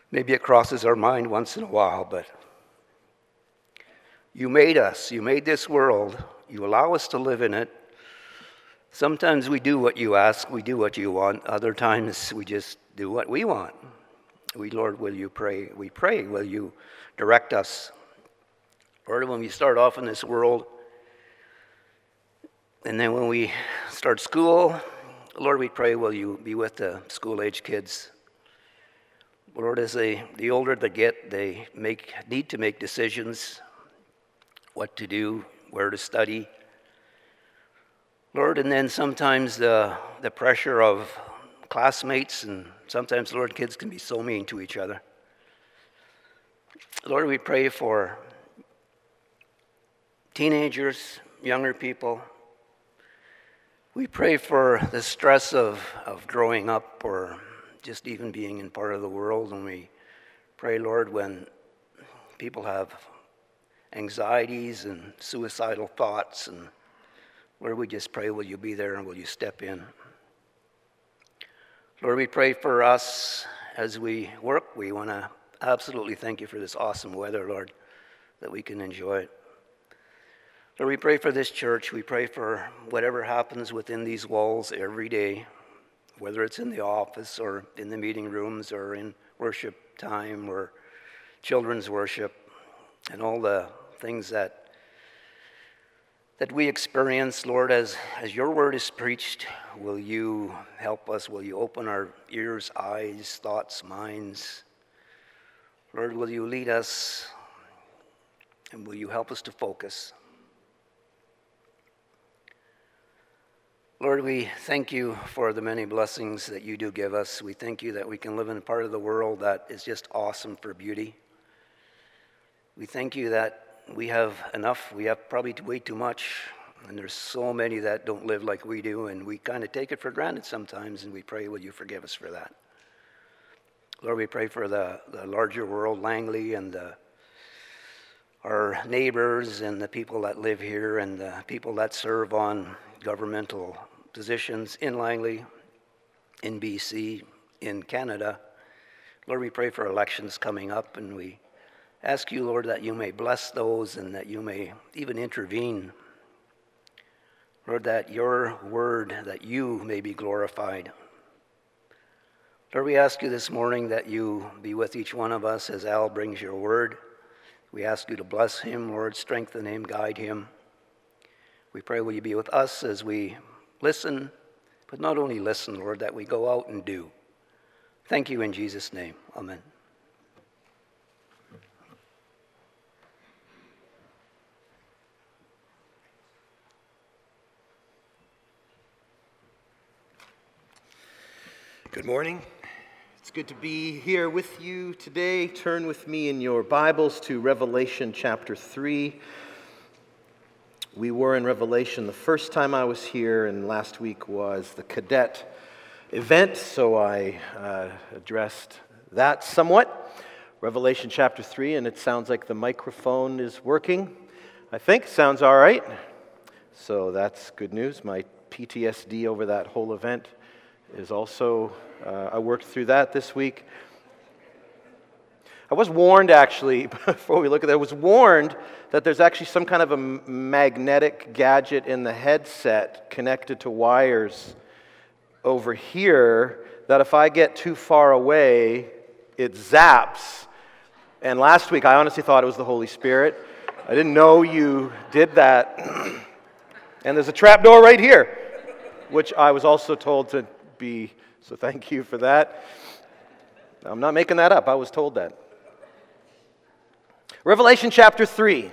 Maybe it crosses our mind once in a while, but you made us. You made this world. You allow us to live in it. Sometimes we do what you ask. We do what you want. Other times we just do what we want. Lord, will you pray? We pray, will you direct us? Lord, when we start off in this world, and then when we start school, Lord, we pray, will you be with the school-age kids? Lord, as the older they get, they need to make decisions, what to do, where to study. Lord, and then sometimes the pressure of classmates, and sometimes, Lord, kids can be so mean to each other. Lord, we pray for teenagers, younger people. We pray for the stress of growing up or just even being in part of the world. And we pray, Lord, when people have anxieties and suicidal thoughts, and Lord, we just pray, will you be there and will you step in? Lord, we pray for us as we work. We want to absolutely thank you for this awesome weather, Lord, that we can enjoy it. Lord, we pray for this church. We pray for whatever happens within these walls every day, whether it's in the office or in the meeting rooms or in worship time or children's worship, and all the things that we experience. Lord, as your word is preached, will you help us? Will you open our ears, eyes, thoughts, minds? Lord, will you lead us, and will you help us to focus? Lord, we thank you for the many blessings that you do give us. We thank you that we can live in a part of the world that is just awesome for beauty. We thank you that we have enough. We have probably way too much, and there's so many that don't live like we do, and we kind of take it for granted sometimes, and we pray, will you forgive us for that? Lord, we pray for the larger world, Langley, and our neighbors and the people that live here and the people that serve on governmental positions in Langley, in BC, in Canada. Lord, we pray for elections coming up, and we ask you, Lord, that you may bless those and that you may even intervene. Lord, that your word, that you may be glorified. Lord, we ask you this morning that you be with each one of us as Al brings your word. We ask you to bless him, Lord, strengthen him, guide him. We pray, will you be with us as we listen, but not only listen, Lord, that we go out and do. Thank you in Jesus' name. Amen. Good morning. It's good to be here with you today. Turn with me in your Bibles to Revelation chapter 3. We were in Revelation the first time I was here, and last week was the cadet event, so I addressed that somewhat. Revelation chapter 3, and it sounds like the microphone is working. I think sounds all right. So that's good news. My PTSD over that whole event is also, I worked through that this week. I was warned, actually, before we look at that, I was warned that there's actually some kind of a magnetic gadget in the headset connected to wires over here that if I get too far away, it zaps. And last week, I honestly thought it was the Holy Spirit. I didn't know you did that. And there's a trap door right here, which I was also told to be, so thank you for that. I'm not making that up. I was told that. Revelation chapter 3.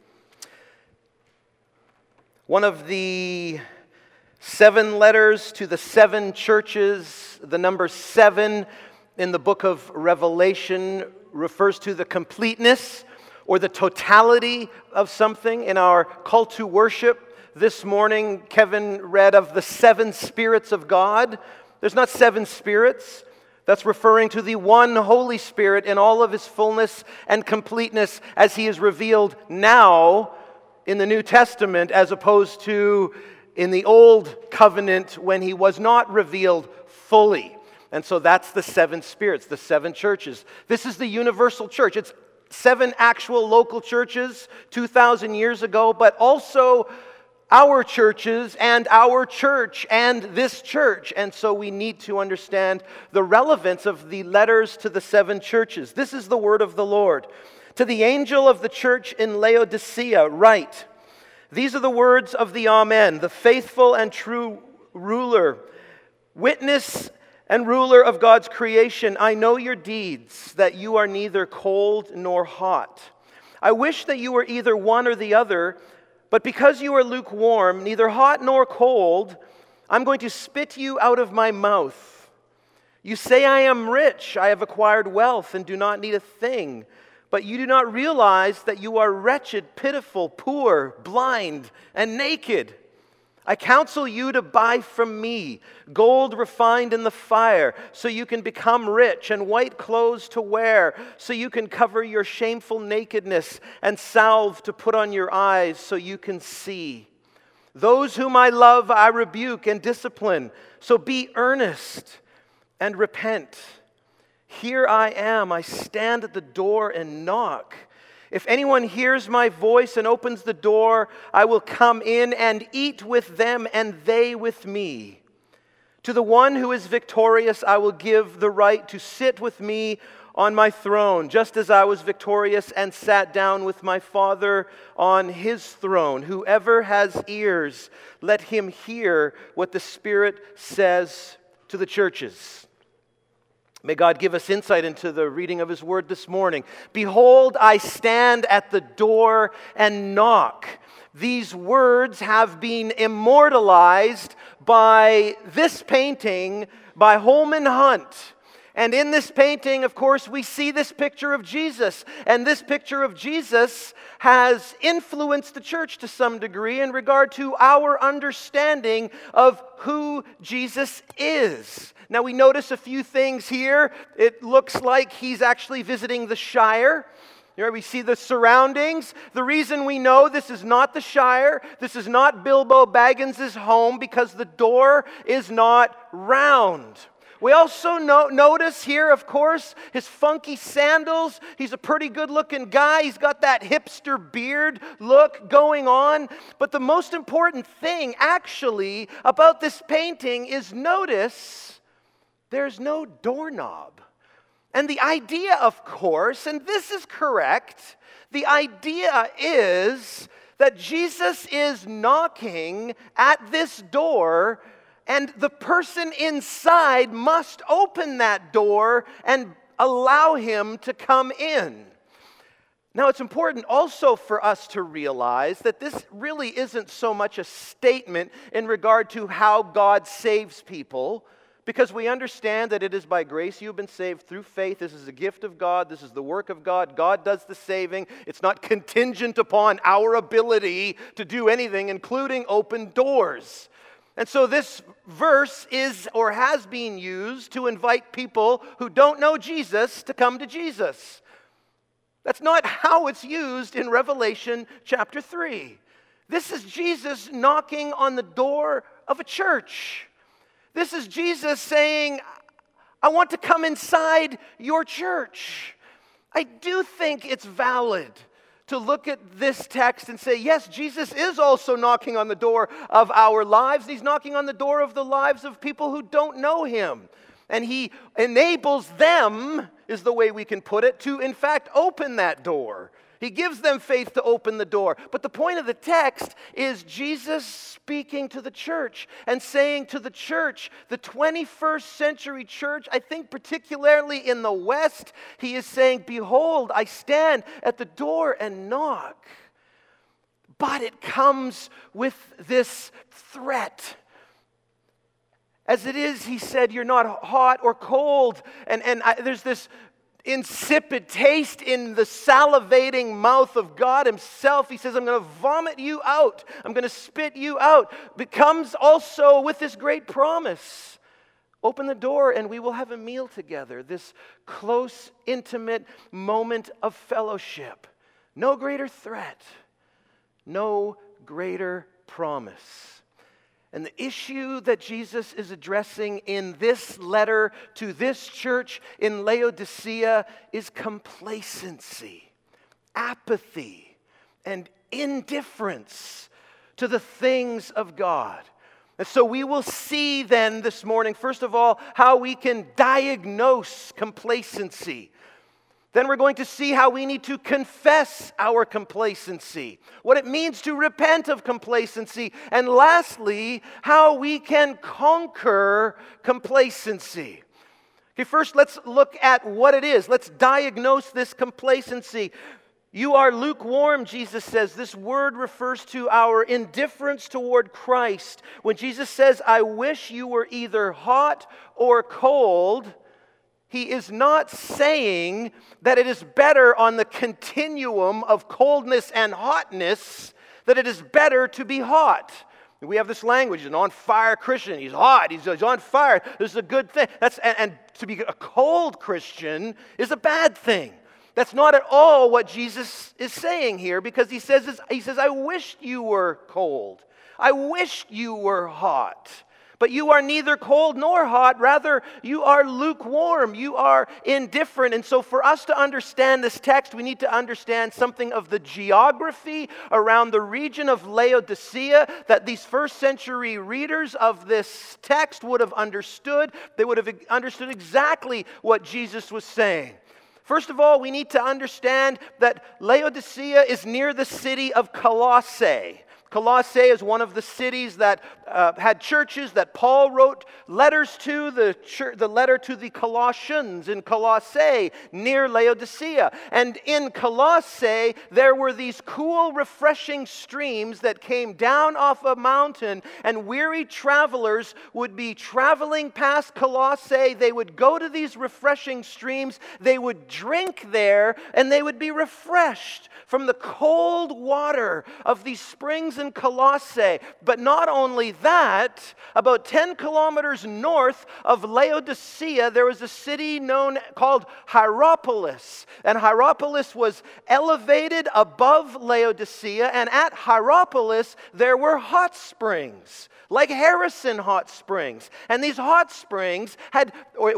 One of the 7 letters to the 7 churches, the number 7 in the book of Revelation refers to the completeness or the totality of something. In our call to worship this morning, Kevin read of the 7 spirits of God. There's not 7 spirits. That's referring to the one Holy Spirit in all of his fullness and completeness as he is revealed now in the New Testament as opposed to in the Old Covenant when he was not revealed fully. And so that's the seven spirits, the seven churches. This is the universal church. It's 7 actual local churches 2,000 years ago, but also our churches and our church and this church. And so we need to understand the relevance of the letters to the 7 churches. This is the word of the Lord. To the angel of the church in Laodicea, write, these are the words of the Amen, the faithful and true ruler, witness and ruler of God's creation. I know your deeds, that you are neither cold nor hot. I wish that you were either one or the other, but because you are lukewarm, neither hot nor cold, I'm going to spit you out of my mouth. You say, I am rich, I have acquired wealth and do not need a thing. But you do not realize that you are wretched, pitiful, poor, blind, and naked. I counsel you to buy from me gold refined in the fire, so you can become rich, and white clothes to wear, so you can cover your shameful nakedness, and salve to put on your eyes, so you can see. Those whom I love, I rebuke and discipline, so be earnest and repent. Here I am, I stand at the door and knock. If anyone hears my voice and opens the door, I will come in and eat with them and they with me. To the one who is victorious, I will give the right to sit with me on my throne, just as I was victorious and sat down with my Father on his throne. Whoever has ears, let him hear what the Spirit says to the churches. May God give us insight into the reading of his word this morning. Behold, I stand at the door and knock. These words have been immortalized by this painting by Holman Hunt. And in this painting, of course, we see this picture of Jesus. And this picture of Jesus has influenced the church to some degree in regard to our understanding of who Jesus is. Now we notice a few things here. It looks like he's actually visiting the Shire. Here we see the surroundings. The reason we know this is not the Shire, this is not Bilbo Baggins' home, because the door is not round. We also notice here, of course, his funky sandals. He's a pretty good-looking guy. He's got that hipster beard look going on. But the most important thing, actually, about this painting is notice there's no doorknob. And the idea, of course, and this is correct, the idea is that Jesus is knocking at this door, and the person inside must open that door and allow him to come in. Now, it's important also for us to realize that this really isn't so much a statement in regard to how God saves people, because we understand that it is by grace you've been saved through faith. This is a gift of God. This is the work of God. God does the saving. It's not contingent upon our ability to do anything, including open doors. And so this verse is or has been used to invite people who don't know Jesus to come to Jesus. That's not how it's used in Revelation chapter 3. This is Jesus knocking on the door of a church. This is Jesus saying, I want to come inside your church. I do think it's valid to look at this text and say, yes, Jesus is also knocking on the door of our lives. He's knocking on the door of the lives of people who don't know him. And he enables them, is the way we can put it, to in fact open that door. He gives them faith to open the door. But the point of the text is Jesus speaking to the church and saying to the church, the 21st century church, I think particularly in the West, he is saying, behold, I stand at the door and knock. But it comes with this threat. As it is, he said, you're not hot or cold. And there's this insipid taste in the salivating mouth of God himself. He says, I'm going to vomit you out. I'm going to spit you out. But comes also with this great promise. Open the door and we will have a meal together. This close, intimate moment of fellowship. No greater threat. No greater promise. And the issue that Jesus is addressing in this letter to this church in Laodicea is complacency, apathy, and indifference to the things of God. And so we will see then this morning, first of all, how we can diagnose complacency. Then we're going to see how we need to confess our complacency, what it means to repent of complacency, and lastly, how we can conquer complacency. Okay, first let's look at what it is. Let's diagnose this complacency. You are lukewarm, Jesus says. This word refers to our indifference toward Christ. When Jesus says, I wish you were either hot or cold, He is not saying that it is better on the continuum of coldness and hotness, that it is better to be hot. We have this language, an on-fire Christian. He's hot, he's on fire. This is a good thing. And to be a cold Christian is a bad thing. That's not at all what Jesus is saying here, because he says, I wish you were cold. I wish you were hot. But you are neither cold nor hot. Rather, you are lukewarm. You are indifferent. And so for us to understand this text, we need to understand something of the geography around the region of Laodicea that these first century readers of this text would have understood. They would have understood exactly what Jesus was saying. First of all, we need to understand that Laodicea is near the city of Colossae. Colossae is one of the cities that had churches that Paul wrote letters to, the letter to the Colossians in Colossae near Laodicea. And in Colossae, there were these cool, refreshing streams that came down off a mountain, and weary travelers would be traveling past Colossae. They would go to these refreshing streams, they would drink there, and they would be refreshed from the cold water of these springs in Colossae. But not only that, about 10 kilometers north of Laodicea, there was a city called Hierapolis. And Hierapolis was elevated above Laodicea, and at Hierapolis there were hot springs, like Harrison Hot Springs. And these hot springs they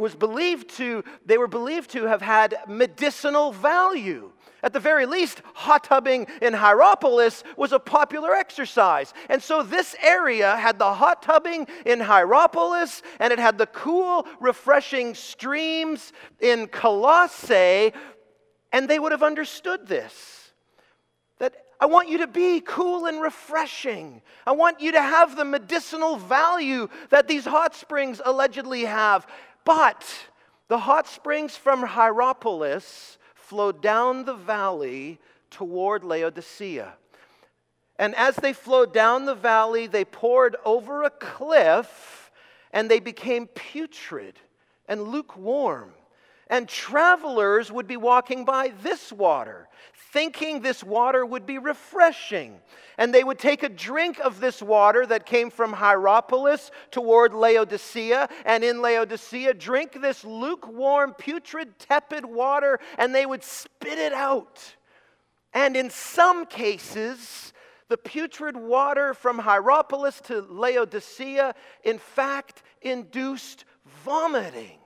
were believed to have had medicinal value. At the very least, hot tubbing in Hierapolis was a popular exercise. And so this area had the hot tubbing in Hierapolis, and it had the cool, refreshing streams in Colossae, and they would have understood this. That I want you to be cool and refreshing. I want you to have the medicinal value that these hot springs allegedly have. But the hot springs from Hierapolis flowed down the valley toward Laodicea. And as they flowed down the valley, they poured over a cliff, and they became putrid and lukewarm. And travelers would be walking by this water, thinking this water would be refreshing. And they would take a drink of this water that came from Hierapolis toward Laodicea, and in Laodicea drink this lukewarm, putrid, tepid water, and they would spit it out. And in some cases, the putrid water from Hierapolis to Laodicea, in fact, induced vomiting.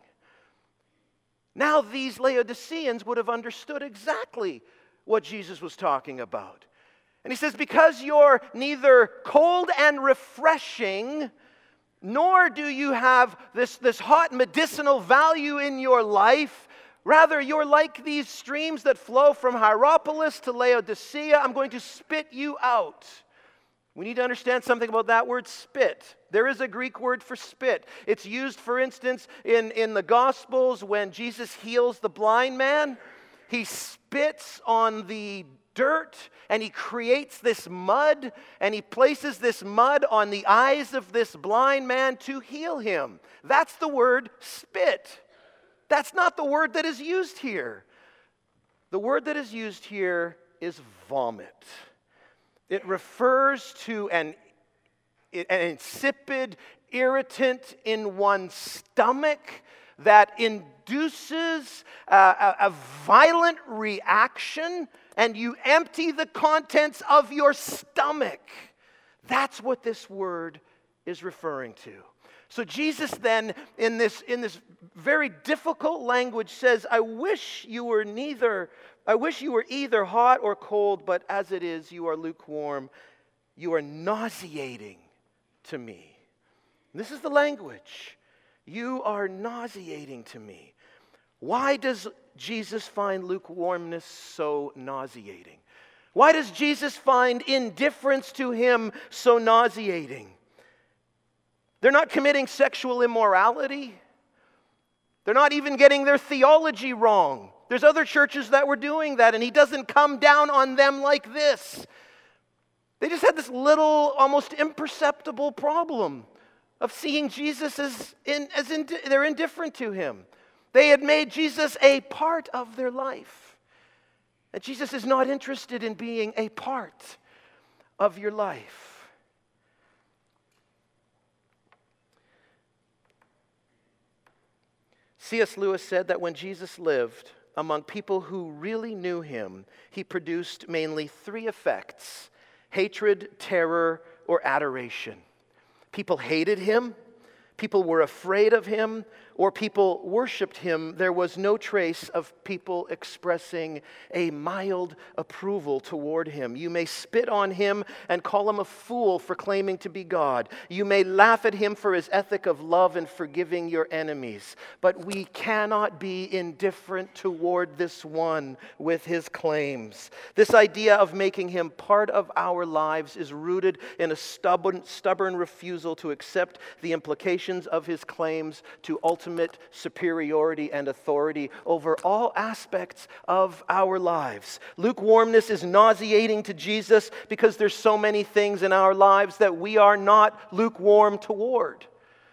Now these Laodiceans would have understood exactly what Jesus was talking about. And he says, because you're neither cold and refreshing, nor do you have this hot medicinal value in your life, rather you're like these streams that flow from Hierapolis to Laodicea. I'm going to spit you out. We need to understand something about that word spit. There is a Greek word for spit. It's used, for instance, in the Gospels when Jesus heals the blind man. He spits on the dirt and he creates this mud, and he places this mud on the eyes of this blind man to heal him. That's the word spit. That's not the word that is used here. The word that is used here is vomit. It refers to an insipid irritant in one's stomach that induces a violent reaction, and you empty the contents of your stomach. That's what this word is referring to. So Jesus then, in this very difficult language, says, I wish you were either hot or cold, but as it is, you are lukewarm. You are nauseating to me. This is the language. You are nauseating to me. Why does Jesus find lukewarmness so nauseating? Why does Jesus find indifference to him so nauseating? They're not committing sexual immorality. They're not even getting their theology wrong. There's other churches that were doing that, and he doesn't come down on them like this. They just had this little, almost imperceptible problem of seeing Jesus they're indifferent to him. They had made Jesus a part of their life. And Jesus is not interested in being a part of your life. C.S. Lewis said that when Jesus lived among people who really knew him, he produced mainly three effects: hatred, terror, or adoration. People hated him, people were afraid of him, or people worshiped him. There was no trace of people expressing a mild approval toward him. You may spit on him and call him a fool for claiming to be God. You may laugh at him for his ethic of love and forgiving your enemies. But we cannot be indifferent toward this one with his claims. This idea of making him part of our lives is rooted in a stubborn refusal to accept the implications of his claims to ultimate superiority and authority over all aspects of our lives. Lukewarmness is nauseating to Jesus because there's so many things in our lives that we are not lukewarm toward.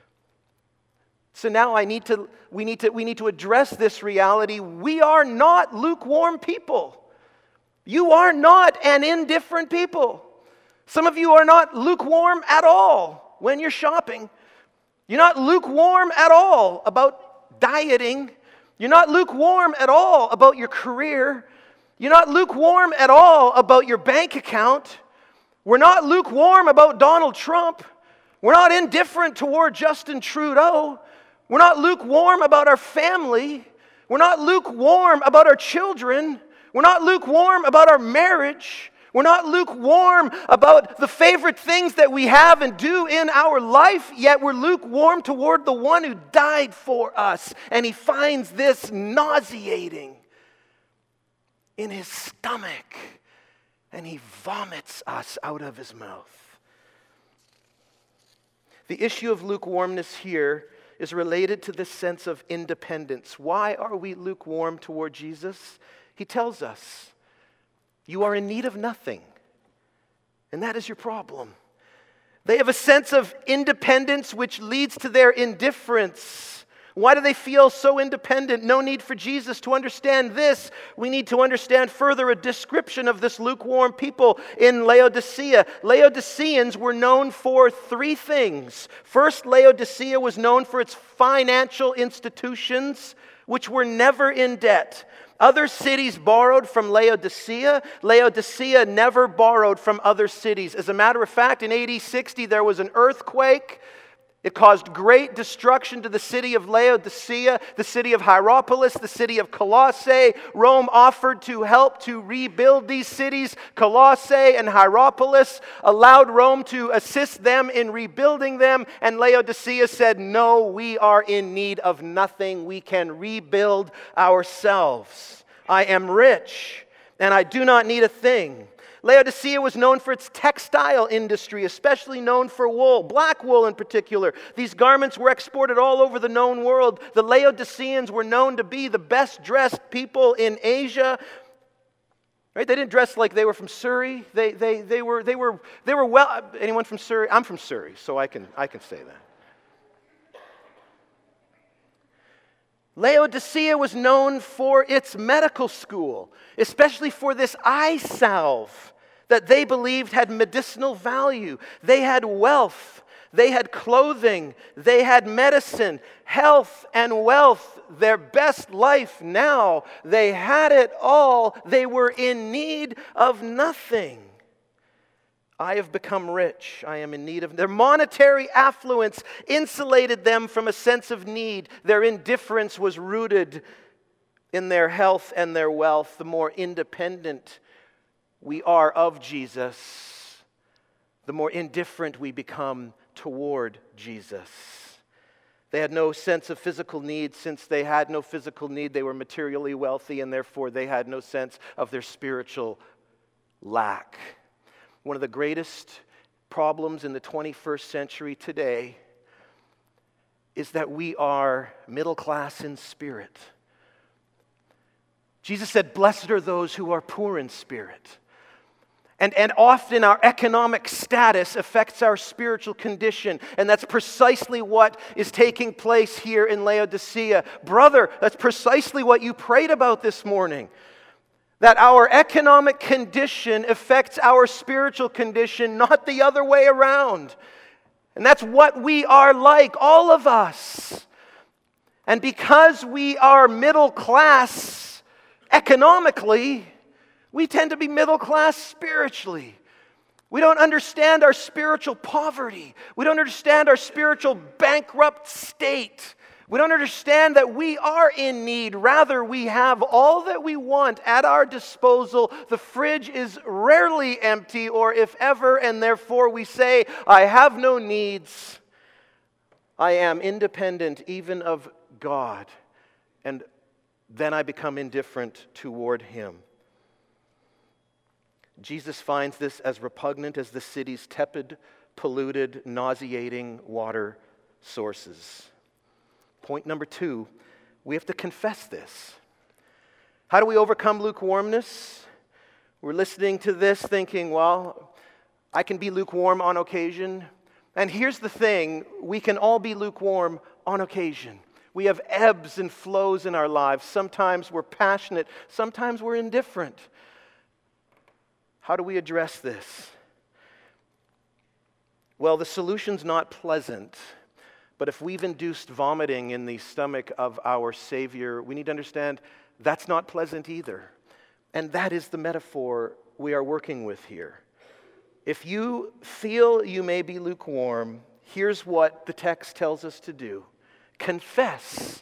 So now we need to address this reality. We are not lukewarm people. You are not an indifferent people. Some of you are not lukewarm at all when you're shopping. You're not lukewarm at all about dieting. You're not lukewarm at all about your career. You're not lukewarm at all about your bank account. We're not lukewarm about Donald Trump. We're not indifferent toward Justin Trudeau. We're not lukewarm about our family. We're not lukewarm about our children. We're not lukewarm about our marriage. We're not lukewarm about the favorite things that we have and do in our life, yet we're lukewarm toward the one who died for us. And he finds this nauseating in his stomach, and he vomits us out of his mouth. The issue of lukewarmness here is related to this sense of independence. Why are we lukewarm toward Jesus? He tells us, you are in need of nothing, and that is your problem. They have a sense of independence which leads to their indifference. Why do they feel so independent? No need for Jesus to understand this. We need to understand further a description of this lukewarm people in Laodicea. Laodiceans were known for three things. First, Laodicea was known for its financial institutions, which were never in debt. Other cities borrowed from Laodicea. Laodicea never borrowed from other cities. As a matter of fact, in AD 60, there was an earthquake. It caused great destruction to the city of Laodicea, the city of Hierapolis, the city of Colossae. Rome offered to help to rebuild these cities. Colossae and Hierapolis allowed Rome to assist them in rebuilding them. And Laodicea said, no, we are in need of nothing. We can rebuild ourselves. I am rich, and I do not need a thing. Laodicea was known for its textile industry, especially known for wool, black wool in particular. These garments were exported all over the known world. The Laodiceans were known to be the best dressed people in Asia. Right? They didn't dress like they were from Surrey. They were well. Anyone from Surrey? I'm from Surrey, so I can say that. Laodicea was known for its medical school, especially for this eye salve that they believed had medicinal value. They had wealth, they had clothing, they had medicine, health and wealth, their best life now. They had it all. They were in need of nothing. I have become rich. I am in need of... Their monetary affluence insulated them from a sense of need. Their indifference was rooted in their health and their wealth. The more independent we are of Jesus, the more indifferent we become toward Jesus. They had no sense of physical need. Since they had no physical need, they were materially wealthy, and therefore they had no sense of their spiritual lack. One of the greatest problems in the 21st century today is that we are middle class in spirit. Jesus said, "Blessed are those who are poor in spirit." And often our economic status affects our spiritual condition. And that's precisely what is taking place here in Laodicea. Brother, that's precisely what you prayed about this morning. That our economic condition affects our spiritual condition, not the other way around. And that's what we are like, all of us. And because we are middle class economically, we tend to be middle class spiritually. We don't understand our spiritual poverty. We don't understand our spiritual bankrupt state. We don't understand that we are in need. Rather, we have all that we want at our disposal. The fridge is rarely empty, or if ever, and therefore we say, "I have no needs. I am independent even of God." And then I become indifferent toward Him. Jesus finds this as repugnant as the city's tepid, polluted, nauseating water sources. Point number 2, we have to confess this. How do we overcome lukewarmness? We're listening to this thinking, well, I can be lukewarm on occasion. And here's the thing, we can all be lukewarm on occasion. We have ebbs and flows in our lives. Sometimes we're passionate, sometimes we're indifferent. How do we address this? Well, the solution's not pleasant. But if we've induced vomiting in the stomach of our Savior, we need to understand that's not pleasant either. And that is the metaphor we are working with here. If you feel you may be lukewarm, here's what the text tells us to do. Confess.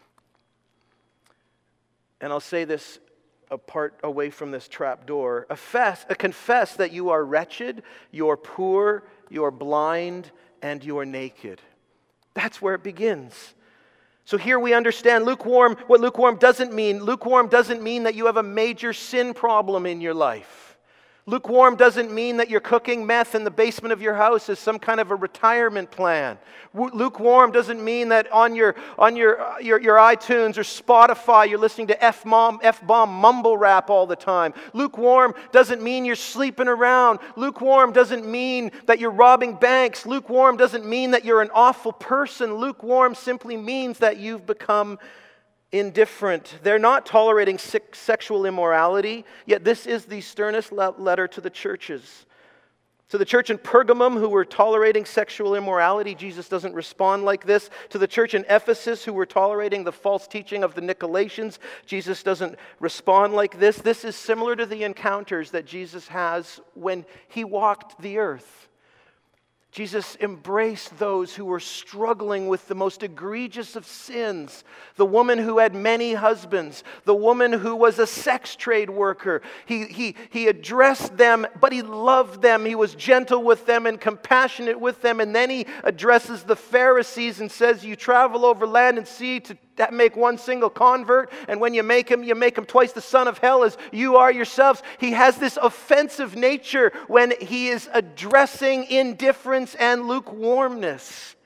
And I'll say this apart away from this trap door. Confess that you are wretched, you're poor, you're blind, and you're naked. That's where it begins. So here we understand what lukewarm doesn't mean. Lukewarm doesn't mean that you have a major sin problem in your life. Lukewarm doesn't mean that you're cooking meth in the basement of your house as some kind of a retirement plan. Lukewarm doesn't mean that on your iTunes or Spotify you're listening to F-bomb mumble rap all the time. Lukewarm doesn't mean you're sleeping around. Lukewarm doesn't mean that you're robbing banks. Lukewarm doesn't mean that you're an awful person. Lukewarm simply means that you've become indifferent. They're not tolerating sexual immorality, yet this is the sternest letter to the churches. To the church in Pergamum, who were tolerating sexual immorality, Jesus doesn't respond like this. To the church in Ephesus, who were tolerating the false teaching of the Nicolaitans, Jesus doesn't respond like this. This is similar to the encounters that Jesus has when He walked the earth. Jesus embraced those who were struggling with the most egregious of sins. The woman who had many husbands. The woman who was a sex trade worker. He addressed them, but He loved them. He was gentle with them and compassionate with them. And then He addresses the Pharisees and says, you travel over land and sea to make one single convert, and when you make him twice the son of hell as you are yourselves. He has this offensive nature when He is addressing indifference and lukewarmness.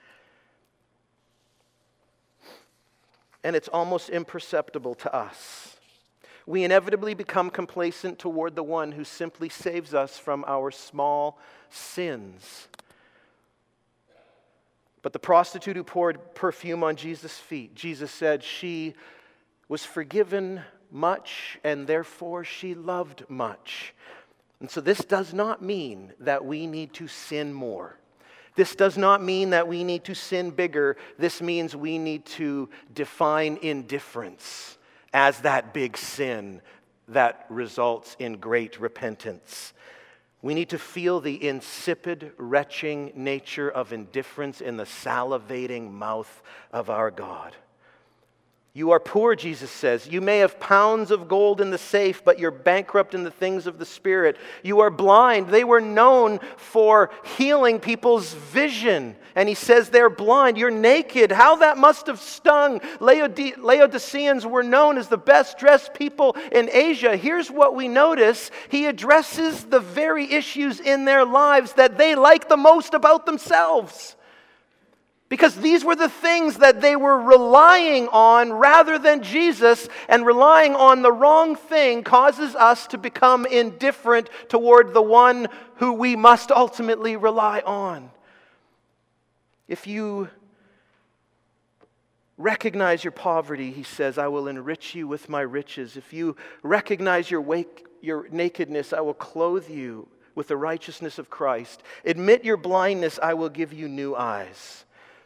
And it's almost imperceptible to us. We inevitably become complacent toward the one who simply saves us from our small sins. But the prostitute who poured perfume on Jesus' feet, Jesus said she was forgiven much and therefore she loved much. And so this does not mean that we need to sin more. This does not mean that we need to sin bigger. This means we need to define indifference as that big sin that results in great repentance. We need to feel the insipid, retching nature of indifference in the salivating mouth of our God. You are poor, Jesus says. You may have pounds of gold in the safe, but you're bankrupt in the things of the Spirit. You are blind. They were known for healing people's vision. And he says they're blind. You're naked. How that must have stung. Laodiceans were known as the best dressed people in Asia. Here's what we notice. He addresses the very issues in their lives that they like the most about themselves. Because these were the things that they were relying on rather than Jesus, and relying on the wrong thing causes us to become indifferent toward the one who we must ultimately rely on. If you recognize your poverty, he says, I will enrich you with my riches. If you recognize your nakedness, I will clothe you with the righteousness of Christ. Admit your blindness, I will give you new eyes.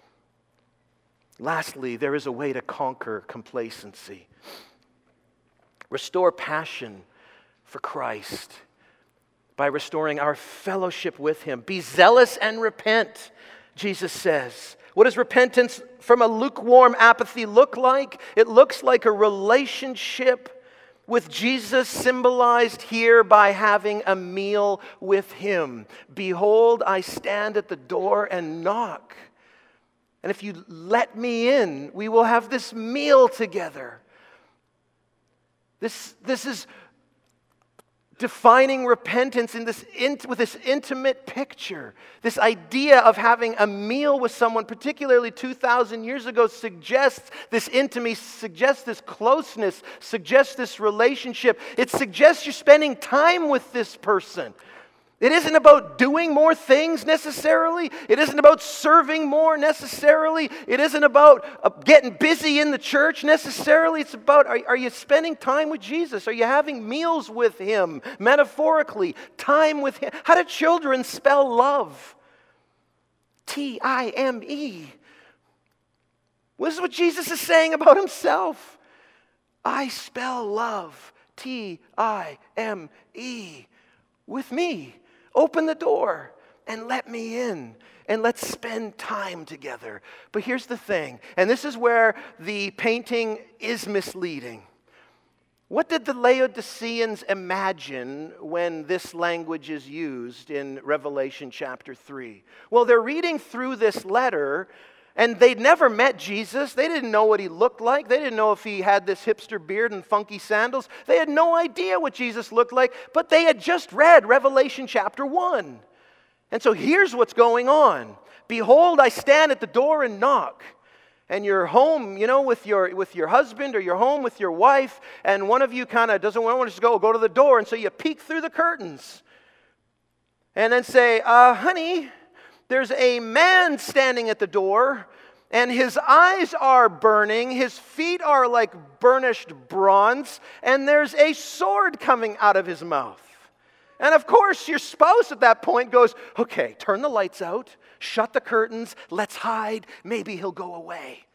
Lastly, there is a way to conquer complacency. Restore passion for Christ by restoring our fellowship with Him. Be zealous and repent, Jesus says. What does repentance from a lukewarm apathy look like? It looks like a relationship with Jesus, symbolized here by having a meal with Him. Behold, I stand at the door and knock. And if you let me in, we will have this meal together. This is defining repentance with this intimate picture. This idea of having a meal with someone, particularly 2,000 years ago, suggests this intimacy, suggests this closeness, suggests this relationship. It suggests you're spending time with this person. It isn't about doing more things necessarily. It isn't about serving more necessarily. It isn't about getting busy in the church necessarily. It's about, are you spending time with Jesus? Are you having meals with Him? Metaphorically, time with Him. How do children spell love? T-I-M-E. This is what Jesus is saying about Himself. I spell love, T-I-M-E, with me. Open the door and let me in, and let's spend time together. But here's the thing, and this is where the painting is misleading. What did the Laodiceans imagine when this language is used in Revelation chapter 3? Well, they're reading through this letter, and they'd never met Jesus. They didn't know what He looked like. They didn't know if He had this hipster beard and funky sandals. They had no idea what Jesus looked like, but they had just read Revelation chapter 1. And so here's what's going on. Behold, I stand at the door and knock. And you're home, with your husband, or you're home with your wife, and one of you kind of doesn't want to just go to the door, and so you peek through the curtains. And then say, honey, there's a man standing at the door, and his eyes are burning, his feet are like burnished bronze, and there's a sword coming out of his mouth. And of course, your spouse at that point goes, okay, turn the lights out, shut the curtains, let's hide, maybe he'll go away.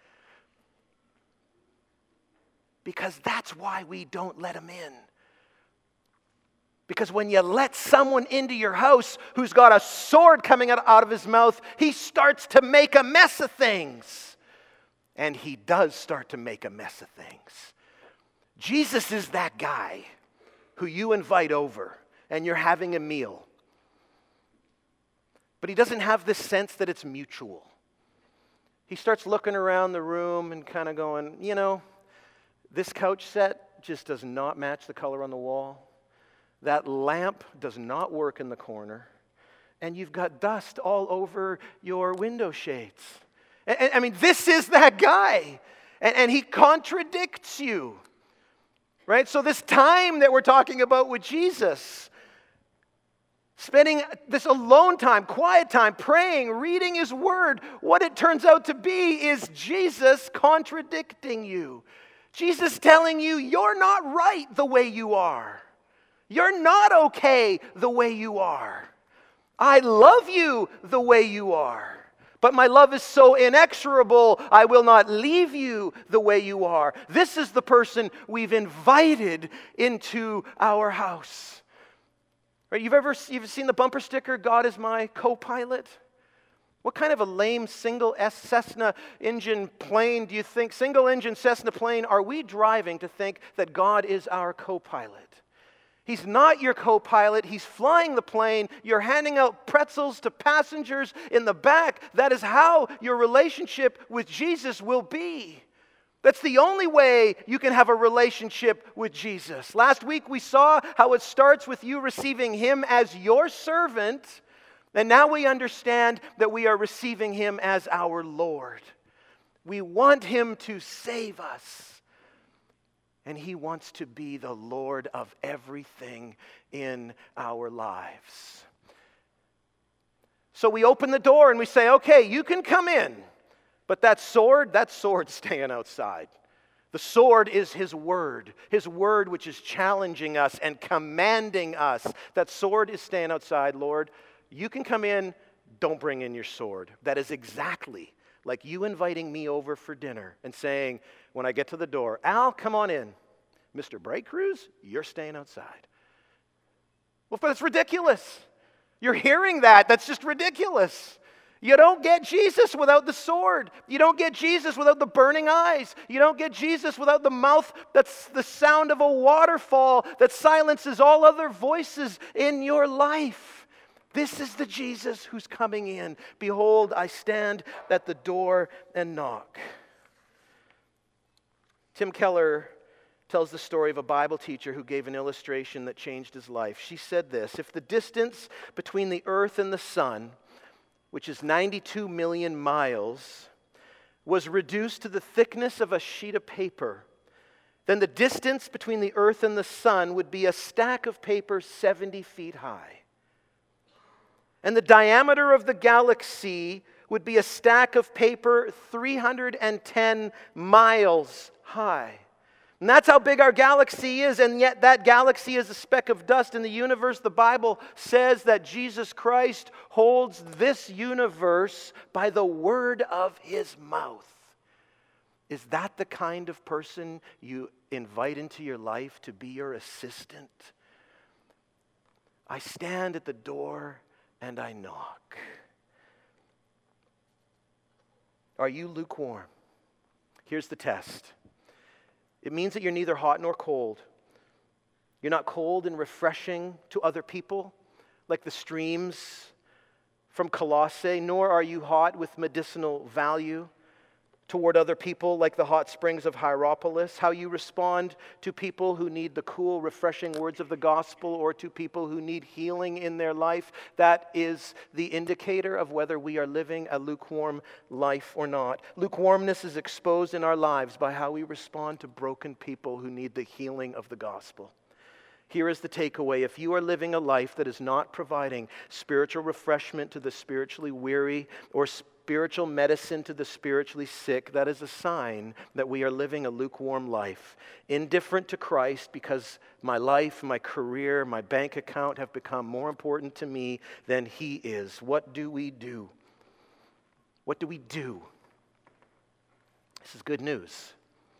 Because that's why we don't let him in. Because when you let someone into your house who's got a sword coming out of his mouth, he starts to make a mess of things. And he does start to make a mess of things. Jesus is that guy who you invite over and you're having a meal. But he doesn't have this sense that it's mutual. He starts looking around the room and kind of going, this couch set just does not match the color on the wall. That lamp does not work in the corner. And you've got dust all over your window shades. And this is that guy. And he contradicts you. Right? So this time that we're talking about with Jesus, spending this alone time, quiet time, praying, reading His Word, what it turns out to be is Jesus contradicting you. Jesus telling you, you're not right the way you are. You're not okay the way you are. I love you the way you are. But my love is so inexorable, I will not leave you the way you are. This is the person we've invited into our house. Right? You've seen the bumper sticker, God is my co-pilot? What kind of a lame single Cessna engine plane do you think, single engine Cessna plane, are we driving to think that God is our co-pilot? He's not your co-pilot. He's flying the plane. You're handing out pretzels to passengers in the back. That is how your relationship with Jesus will be. That's the only way you can have a relationship with Jesus. Last week we saw how it starts with you receiving Him as your servant, and now we understand that we are receiving Him as our Lord. We want Him to save us, and He wants to be the Lord of everything in our lives. So we open the door and we say, okay, you can come in. But that sword's staying outside. The sword is His word which is challenging us and commanding us. That sword is staying outside, Lord. You can come in, don't bring in your sword. That is exactly like you inviting me over for dinner and saying, when I get to the door, Al, come on in. Mr. Bright Cruz, you're staying outside. Well, but it's ridiculous. You're hearing that. That's just ridiculous. You don't get Jesus without the sword. You don't get Jesus without the burning eyes. You don't get Jesus without the mouth that's the sound of a waterfall that silences all other voices in your life. This is the Jesus who's coming in. Behold, I stand at the door and knock. Tim Keller tells the story of a Bible teacher who gave an illustration that changed his life. She said this: if the distance between the earth and the sun, which is 92 million miles, was reduced to the thickness of a sheet of paper, then the distance between the earth and the sun would be a stack of paper 70 feet high. And the diameter of the galaxy would be a stack of paper 310 miles high. And that's how big our galaxy is, and yet that galaxy is a speck of dust in the universe. The Bible says that Jesus Christ holds this universe by the word of His mouth. Is that the kind of person you invite into your life to be your assistant? I stand at the door and I knock. Are you lukewarm? Here's the test. It means that you're neither hot nor cold. You're not cold and refreshing to other people like the streams from Colossae, nor are you hot with medicinal value toward other people like the hot springs of Hierapolis. How you respond to people who need the cool, refreshing words of the gospel, or to people who need healing in their life, that is the indicator of whether we are living a lukewarm life or not. Lukewarmness is exposed in our lives by how we respond to broken people who need the healing of the gospel. Here is the takeaway. If you are living a life that is not providing spiritual refreshment to the spiritually weary or spiritual medicine to the spiritually sick, that is a sign that we are living a lukewarm life. Indifferent to Christ because my life, my career, my bank account have become more important to me than He is. What do we do? What do we do? This is good news.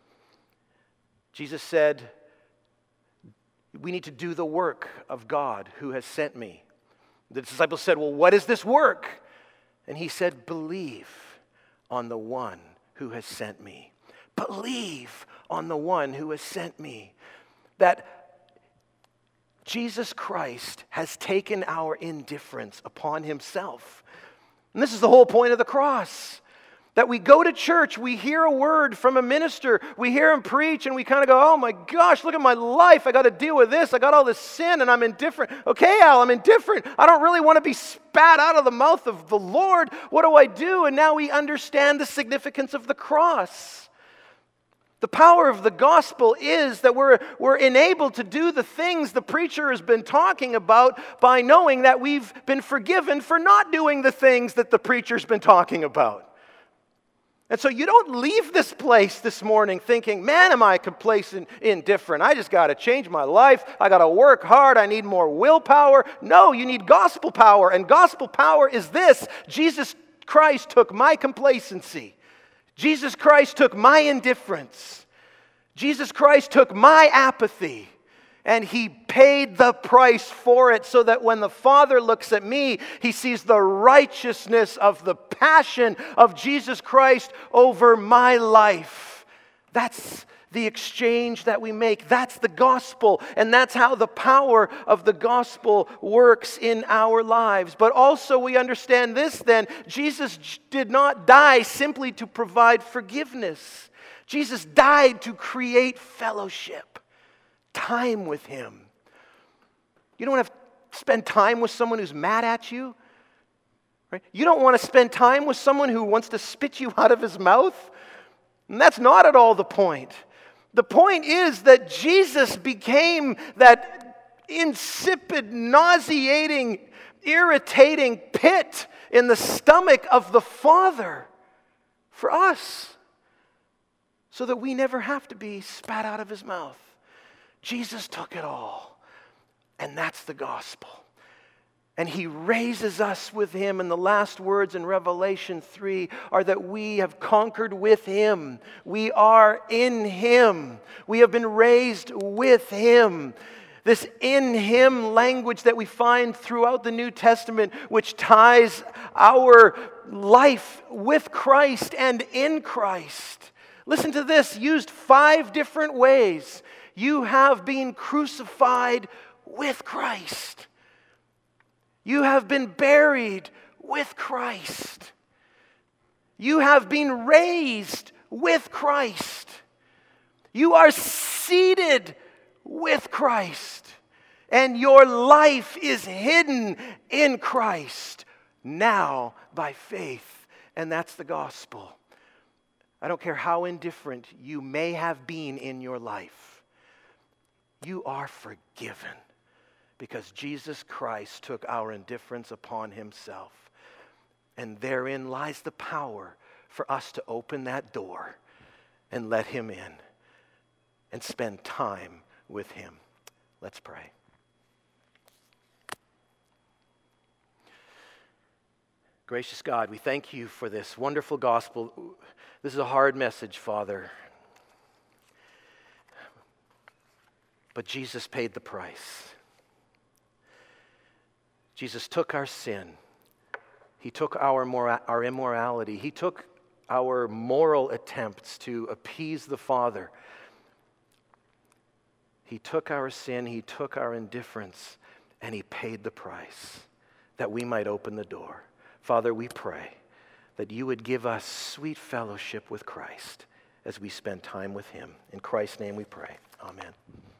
Jesus said, we need to do the work of God who has sent me. The disciples said, well, what is this work? And He said, believe on the one who has sent me. Believe on the one who has sent me. That Jesus Christ has taken our indifference upon Himself. And this is the whole point of the cross. That we go to church, we hear a word from a minister, we hear him preach, and we kind of go, oh my gosh, look at my life. I got to deal with this. I got all this sin, and I'm indifferent. Okay, Al, I'm indifferent. I don't really want to be spat out of the mouth of the Lord. What do I do? And now we understand the significance of the cross. The power of the gospel is that we're enabled to do the things the preacher has been talking about by knowing that we've been forgiven for not doing the things that the preacher's been talking about. And so you don't leave this place this morning thinking, man, am I complacent, indifferent. I just got to change my life. I got to work hard. I need more willpower. No, you need gospel power. And gospel power is this: Jesus Christ took my complacency. Jesus Christ took my indifference. Jesus Christ took my apathy. And He paid the price for it so that when the Father looks at me, He sees the righteousness of the passion of Jesus Christ over my life. That's the exchange that we make. That's the gospel, and that's how the power of the gospel works in our lives. But also we understand this then, Jesus did not die simply to provide forgiveness. Jesus died to create fellowship, time with Him. You don't want to spend time with someone who's mad at you, right? You don't want to spend time with someone who wants to spit you out of his mouth. And that's not at all the point. The point is that Jesus became that insipid, nauseating, irritating pit in the stomach of the Father for us, so that we never have to be spat out of His mouth. Jesus took it all, and that's the gospel. And He raises us with Him. And the last words in Revelation 3 are that we have conquered with Him. We are in Him. We have been raised with Him. This in Him language that we find throughout the New Testament, which ties our life with Christ and in Christ. Listen to this, used 5 different ways. You have been crucified with Christ. You have been buried with Christ. You have been raised with Christ. You are seated with Christ. And your life is hidden in Christ now by faith. And that's the gospel. I don't care how indifferent you may have been in your life. You are forgiven. Because Jesus Christ took our indifference upon Himself. And therein lies the power for us to open that door and let Him in and spend time with Him. Let's pray. Gracious God, we thank You for this wonderful gospel. This is a hard message, Father. But Jesus paid the price. Jesus took our sin. He took our immorality. He took our moral attempts to appease the Father. He took our sin, He took our indifference, and He paid the price that we might open the door. Father, we pray that You would give us sweet fellowship with Christ as we spend time with Him. In Christ's name we pray. Amen.